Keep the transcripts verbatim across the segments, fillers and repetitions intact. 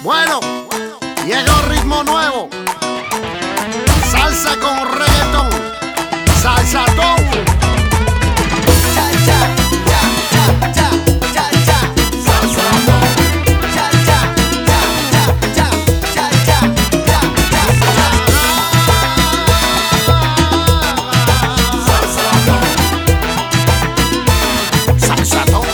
Bueno, llegó ritmo nuevo, salsa con reggaetón, salsatón. Cha cha cha cha cha cha cha, salsatón. Cha cha cha cha cha cha cha cha cha, salsatón. Salsatón.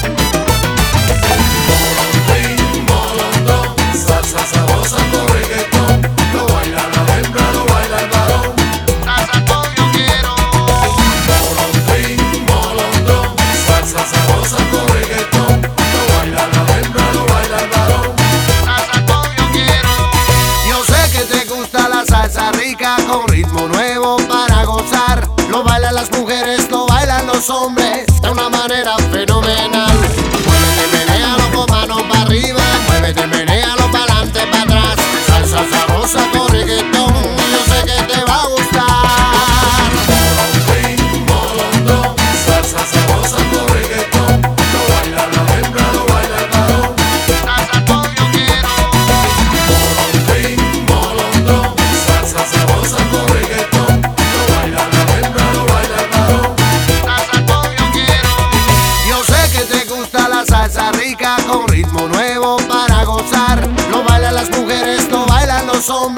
Salsa sabrosa con reggaetón, lo baila la hembra, lo baila el varón. Salsatón yo quiero. Molondrín, molondrón, salsa sabrosa con reggaetón, lo baila la hembra, lo baila el varón. Salsatón yo quiero. Yo sé que te gusta la salsa rica con ritmo nuevo para gozar. Lo bailan las mujeres, lo bailan los hombres de una manera fenomenal. Muévete, menéalo con manos para arriba, muévete, menéalo para adelante, para atrás. Salsa sabrosa con reggaetón, yo sé que te va a gustar. Molondrín, molondrón, salsa sabrosa con reggaetón, lo baila la hembra, lo baila el varón. Salsatón yo quiero. Molondrín, molondrón, salsa sabrosa con reggaetón, lo baila la hembra, lo baila el varón. Salsatón yo quiero. Yo sé que te gusta la salsa rica con ritmo nuevo para gozar. Lo bailan las mujeres, lo bailan los hombres